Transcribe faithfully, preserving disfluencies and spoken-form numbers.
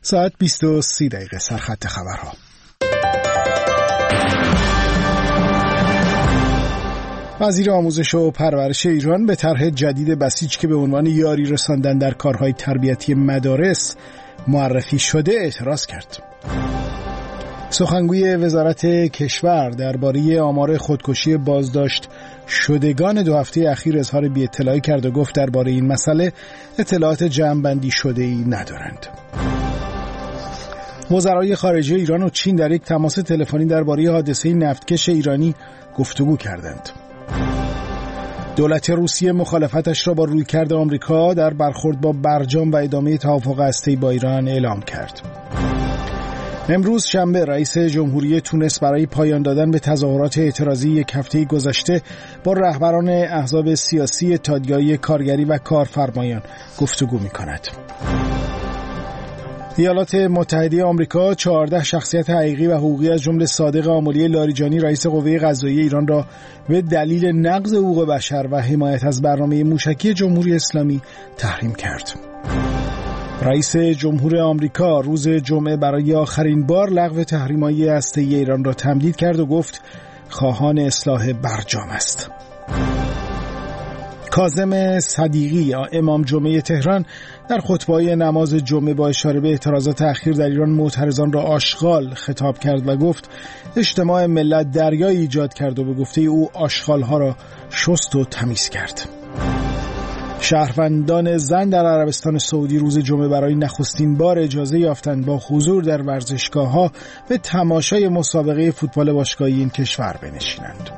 ساعت بیست و سی دقیقه سرخط خبرها. وزیر آموزش و پرورش ایران به طرح جدید بسیج که به عنوان یاری رساندن در کارهای تربیتی مدارس معرفی شده اعتراض کرد. سخنگوی وزارت کشور درباره آمار خودکشی بازداشت شدگان دو هفته اخیر اظهار بی‌اطلاعی کرد و گفت درباره این مسئله اطلاعات جمع‌بندی شده‌ای ندارند. وزرای خارجه ایران و چین در یک تماس تلفنی درباره حادثه نفتکش ایرانی گفتگو کردند. دولت روسیه مخالفتش را با رویکرد آمریکا در برخورد با برجام و ادامه توافق هسته‌ای با ایران اعلام کرد. امروز شنبه رئیس جمهوری تونس برای پایان دادن به تظاهرات اعتراضی یک هفته گذشته با رهبران احزاب سیاسی اتحادیه‌های کارگری و کارفرمایان گفتگو می‌کند. ایالات متحده آمریکا چهارده شخصیت حقیقی و حقوقی از جمله صادق آملی لاریجانی رئیس قوه قضاییه ایران را به دلیل نقض حقوق بشر و حمایت از برنامه موشکی جمهوری اسلامی تحریم کرد. رئیس جمهور آمریکا روز جمعه برای آخرین بار لغو تحریم‌های هسته‌ای ایران را تمدید کرد و گفت خواهان اصلاح برجام است. کاظم صدیقی امام جمعه تهران در خطبه نماز جمعه با اشاره به اعتراضات اخیر در ایران معترضان را آشغال خطاب کرد و گفت اجتماع ملت دریایی ایجاد کرد و به گفته او آشغال‌ها را شست و تمیز کرد. شهروندان زن در عربستان سعودی روز جمعه برای نخستین بار اجازه یافتند با حضور در ورزشگاه‌ها به تماشای مسابقه فوتبال باشگاهی این کشور بنشینند.